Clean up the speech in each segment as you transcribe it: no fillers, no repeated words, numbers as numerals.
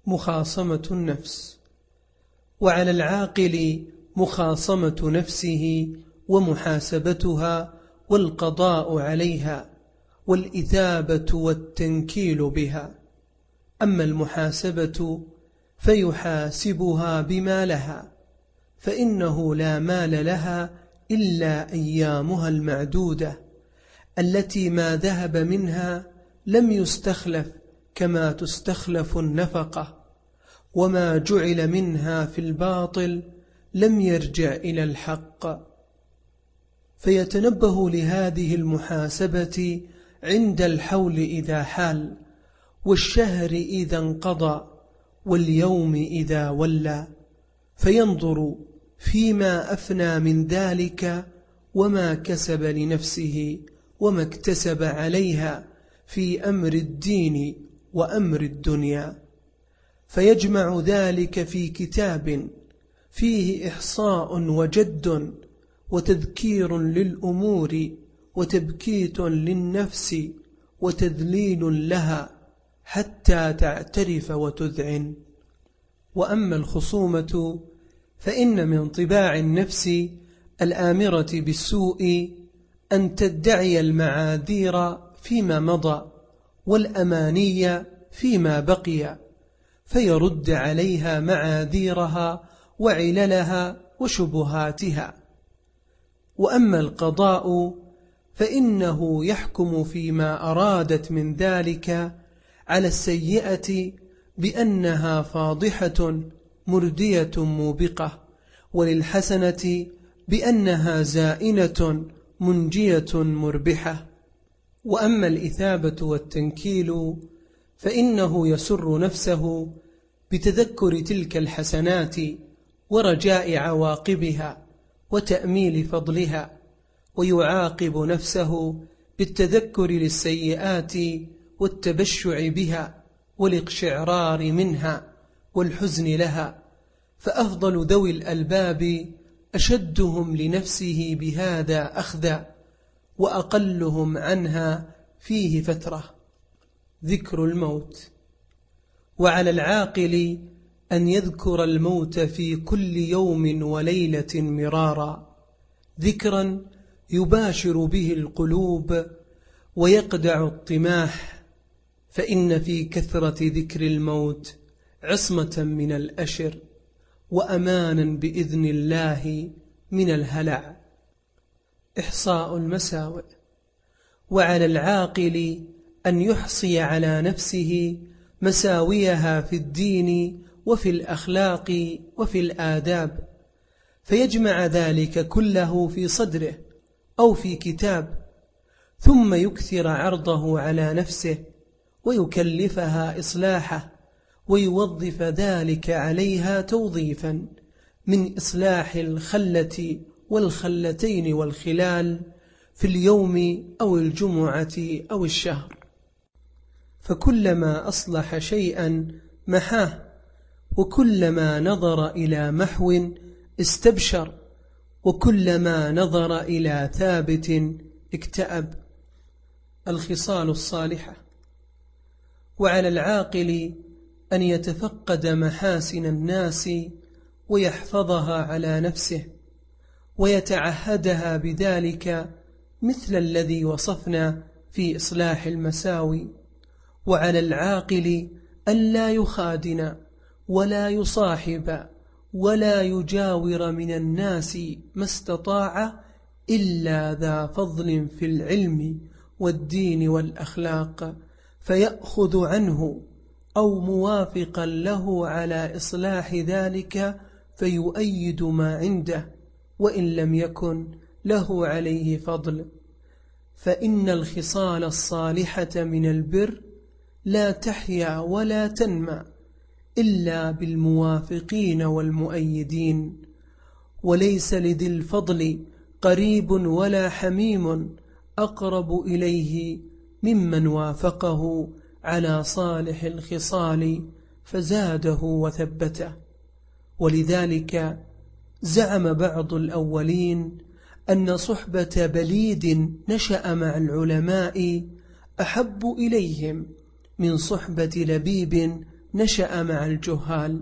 مخاصمة النفس. وعلى العاقل مخاصمة نفسه ومحاسبتها والقضاء عليها والإثابة والتنكيل بها. أما المحاسبة فيحاسبها بما لها، فإنه لا مال لها إلا أيامها المعدودة التي ما ذهب منها لم يستخلف كما تستخلف النفقة، وما جعل منها في الباطل لم يرجع إلى الحق. فيتنبه لهذه المحاسبة عند الحول إذا حال، والشهر إذا انقضى، واليوم إذا ولى، فينظر فيما أفنى من ذلك وما كسب لنفسه وما اكتسب عليها في أمر الدين وأمر الدنيا، فيجمع ذلك في كتاب فيه إحصاء وجد وتذكير للأمور وتبكيت للنفس وتذليل لها حتى تعترف وتذعن. وأما الخصومة فإن من طباع النفس الآمرة بالسوء أن تدعي المعاذير فيما مضى والأماني فيما بقي، فيرد عليها معاذيرها وعللها وشبهاتها. وأما القضاء فإنه يحكم فيما أرادت من ذلك على السيئة بأنها فاضحة مردية موبقة، وللحسنة بأنها زائنة منجية مربحة. وأما الإثابة والتنكيل فإنه يسر نفسه بتذكر تلك الحسنات ورجاء عواقبها وتأميل فضلها، ويعاقب نفسه بالتذكر للسيئات والتبشع بها والاقشعرار منها والحزن لها. فأفضل ذوي الألباب أشدهم لنفسه بهذا أخذا، وأقلهم عنها فيه فترة. ذكر الموت. وعلى العاقل أن يذكر الموت في كل يوم وليلة مرارا، ذكرا يباشر به القلوب ويقدع الطماح، فإن في كثرة ذكر الموت عصمة من الأشر وأمانا بإذن الله من الهلع. إحصاء المساوئ. وعلى العاقل أن يحصي على نفسه مساويها في الدين وفي الأخلاق وفي الآداب، فيجمع ذلك كله في صدره أو في كتاب، ثم يكثر عرضه على نفسه ويكلفها إصلاحه، ويوظف ذلك عليها توظيفا من إصلاح الخلة والخلتين والخلال في اليوم أو الجمعة أو الشهر. فكلما أصلح شيئا محاه، وكلما نظر إلى محو استبشر، وكلما نظر إلى ثابت اكتئب. الخصال الصالحة. وعلى العاقل أن يتفقد محاسن الناس ويحفظها على نفسه ويتعهدها بذلك، مثل الذي وصفنا في إصلاح المساوي. وعلى العاقل أن لا يخادن ولا يصاحب ولا يجاور من الناس ما استطاع إلا ذا فضل في العلم والدين والأخلاق، فيأخذ عنه أو موافقا له على إصلاح ذلك، فيؤيد ما عنده وإن لم يكن له عليه فضل. فإن الخصال الصالحة من البر لا تحيا ولا تنمى إلا بالموافقين والمؤيدين، وليس لذي الفضل قريب ولا حميم أقرب إليه ممن وافقه على صالح الخصال فزاده وثبته. ولذلك زعم بعض الأولين أن صحبة بليد نشأ مع العلماء أحب إليهم من صحبة لبيب نشأ مع الجهال.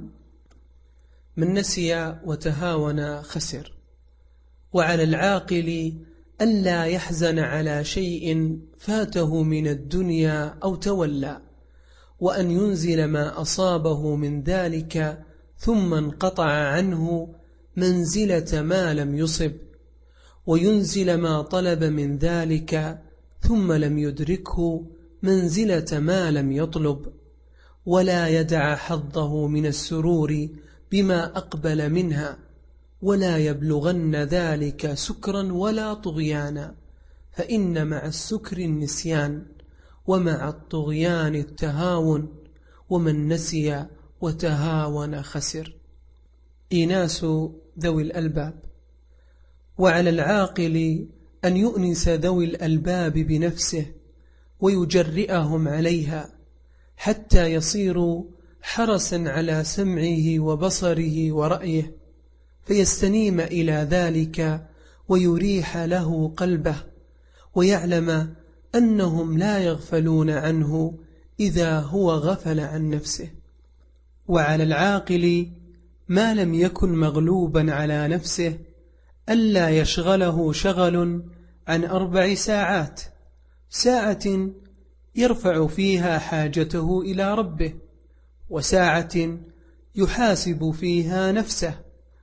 من نسي وتهاون خسر. وعلى العاقل ألا يحزن على شيء فاته من الدنيا أو تولى، وأن ينزل ما أصابه من ذلك ثم انقطع عنه منزلة ما لم يصب، وينزل ما طلب من ذلك ثم لم يدركه منزلة ما لم يطلب، ولا يدع حظه من السرور بما أقبل منها، ولا يبلغن ذلك سكرا ولا طغيانا، فإن مع السكر النسيان، ومع الطغيان التهاون، ومن نسي وتهاون خسر. إيناس ذوي الألباب. وعلى العاقل أن يؤنس ذوي الألباب بنفسه ويجرئهم عليها، حتى يصيروا حرسا على سمعه وبصره ورأيه، فيستنيم إلى ذلك ويريح له قلبه، ويعلم أنهم لا يغفلون عنه إذا هو غفل عن نفسه. وعلى العاقل ما لم يكن مغلوبا على نفسه ألا يشغله شغل عن 4 ساعات، ساعة يرفع فيها حاجته إلى ربه، وساعة يحاسب فيها نفسه،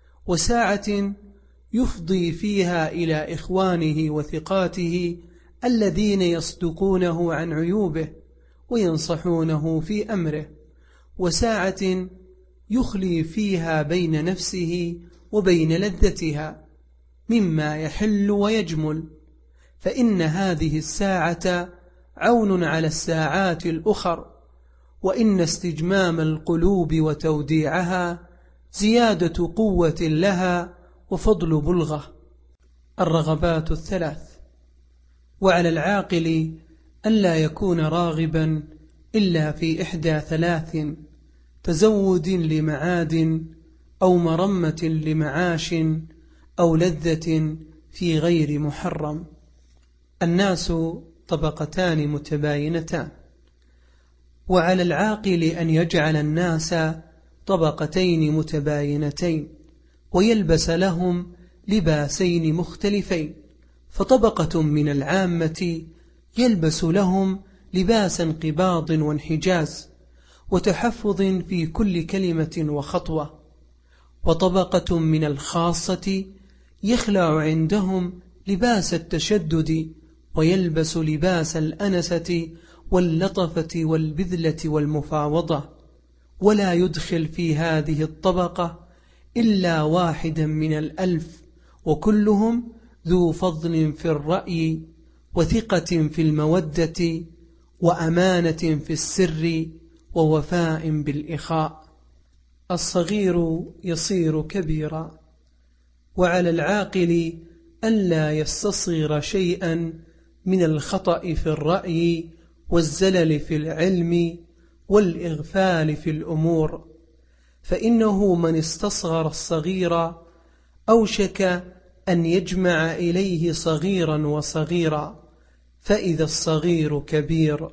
وساعة يفضي فيها إلى إخوانه وثقاته الذين يصدقونه عن عيوبه وينصحونه في أمره، وساعة يخلي فيها بين نفسه وبين لذتها مما يحل ويجمل، فإن هذه الساعة عون على الساعات الأخر، وإن استجمام القلوب وتوديعها زيادة قوة لها وفضل بلغة. الرغبات 3. وعلى العاقل ألا يكون راغبا إلا في 3: تزود لمعاد، أو مرمة لمعاش، أو لذة في غير محرم. الناس طبقتان متباينتان، وعلى العاقل أن يجعل الناس طبقتين متباينتين، ويلبس لهم لباسين مختلفين، فطبقة من العامة يلبس لهم لباس انقباض وانحجاز وتحفظ في كل كلمة وخطوة، وطبقة من الخاصة يخلع عندهم لباس التشدد ويلبس لباس الأنسة واللطفة والبذلة والمفاوضة، ولا يدخل في هذه الطبقة إلا واحدا من 1000، وكلهم ذو فضل في الرأي، وثقة في المودة، وأمانة في السر، ووفاء بالإخاء. الصغير يصير كبيرا. وعلى العاقل ألا يستصغر شيئا من الخطأ في الرأي والزلل في العلم والإغفال في الأمور، فإنه من استصغر الصغير أوشك أن يجمع إليه صغيرا وصغيرا، فإذا الصغير كبير.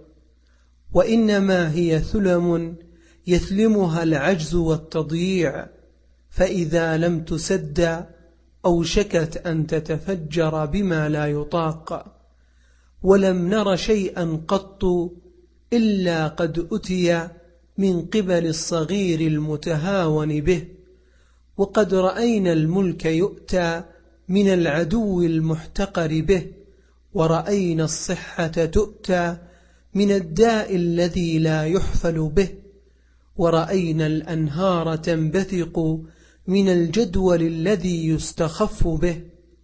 وإنما هي ثلم يثلمها العجز والتضييع، فإذا لم تسد أوشكت أن تتفجر بما لا يطاق. ولم نر شيئا قط إلا قد أتي من قبل الصغير المتهاون به، وقد رأينا الملك يؤتى من العدو المحتقر به، ورأينا الصحة تؤتى من الداء الذي لا يحفل به، ورأينا الأنهار تنبثق من الجدول الذي يستخف به.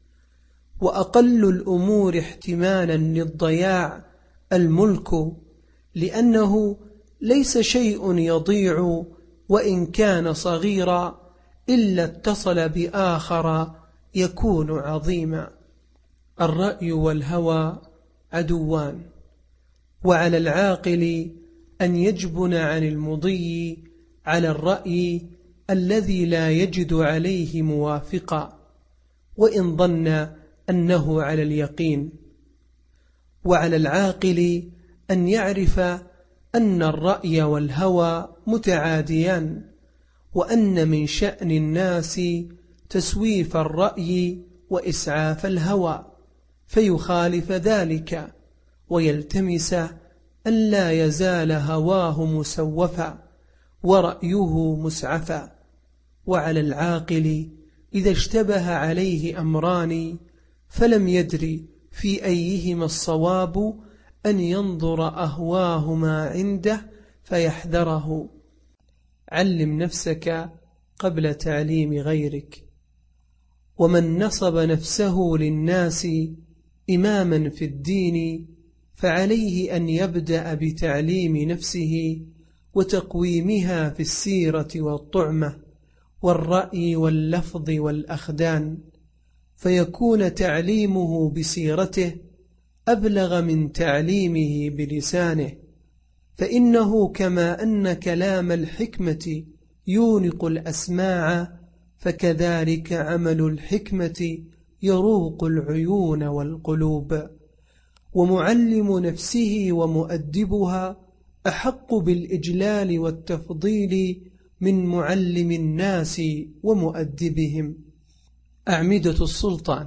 وأقل الأمور احتمالا للضياع الملك، لأنه ليس شيء يضيع وإن كان صغيرا إلا اتصل بآخر يكون عظيما. الرأي والهوى عدوان. وعلى العاقل أن يجبن عن المضي على الرأي الذي لا يجد عليه موافقا، وإن ظن أنه على اليقين. وعلى العاقل أن يعرف أن الرأي والهوى متعاديان، وأن من شأن الناس تسويف الرأي وإسعاف الهوى، فيخالف ذلك ويلتمس أن لا يزال هواه مسوفا ورأيه مسعفا. وعلى العاقل إذا اشتبه عليه أمران فلم يدري في أيهما الصواب أن ينظر أهواهما عنده فيحذره. علم نفسك قبل تعليم غيرك. ومن نصب نفسه للناس إماما في الدين فعليه أن يبدأ بتعليم نفسه وتقويمها في السيرة والطعمة والرأي واللفظ والأخدان، فيكون تعليمه بسيرته أبلغ من تعليمه بلسانه، فإنه كما أن كلام الحكمة يونق الأسماع فكذلك عمل الحكمة يروق العيون والقلوب. ومعلم نفسه ومؤدبها أحق بالإجلال والتفضيل من معلم الناس ومؤدبهم. أعمدة السلطان.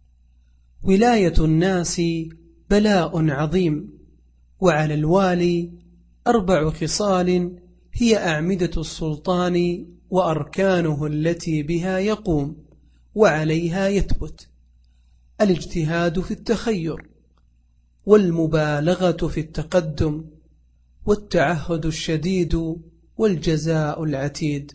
ولاية الناس بلاء عظيم، وعلى الوالي 4 خصال هي أعمدة السلطان وأركانه التي بها يقوم وعليها يثبت: الاجتهاد في التخير، والمبالغة في التقدم، والتعهد الشديد، والجزاء العتيد.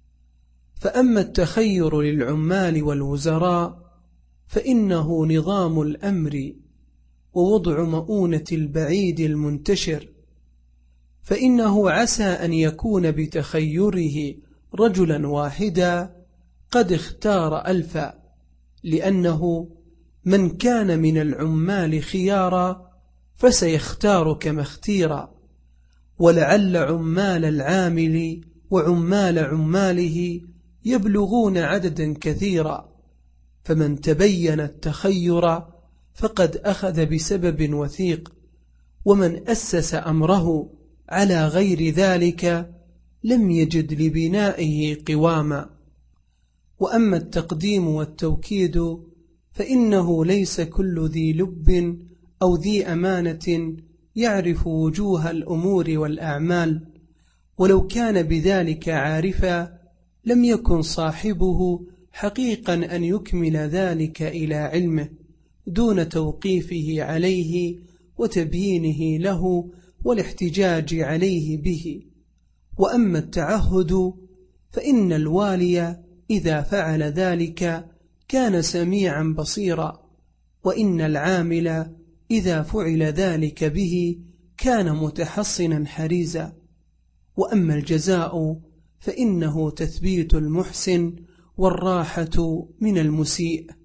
فأما التخير للعمال والوزراء فإنه نظام الأمر ووضع مؤونة البعيد المنتشر، فإنه عسى أن يكون بتخيره رجلا واحدا قد اختار 1000، لأنه من كان من العمال خيارا فسيختار كما اختيرا، ولعل عمال العامل وعمال عماله يبلغون عددا كثيرا، فمن تبين التخير فقد أخذ بسبب وثيق، ومن أسس أمره على غير ذلك لم يجد لبنائه قواما. وأما التقديم والتوكيد فإنه ليس كل ذي لب أو ذي أمانة يعرف وجوه الأمور والأعمال، ولو كان بذلك عارفا لم يكن صاحبه حقيقا أن يكمل ذلك إلى علمه دون توقيفه عليه وتبيينه له والاحتجاج عليه به. وأما التعهد فإن الوالي إذا فعل ذلك كان سميعا بصيرا، وإن العامل إذا فعل ذلك به كان متحصنا حريزا. وأما الجزاء فإنه تثبيت المحسن والراحة من المسيء.